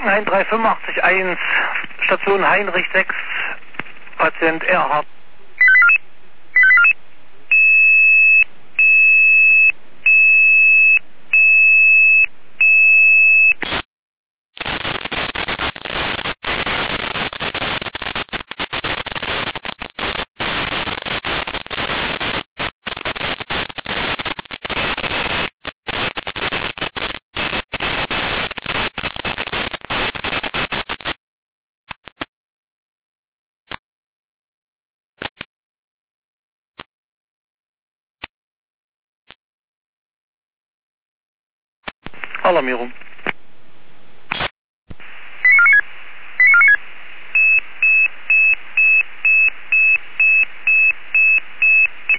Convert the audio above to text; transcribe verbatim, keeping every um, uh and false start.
Frankenhain drei fünf acht eins, Station Heinrich sechs, Patient Erhard. Alarmierung.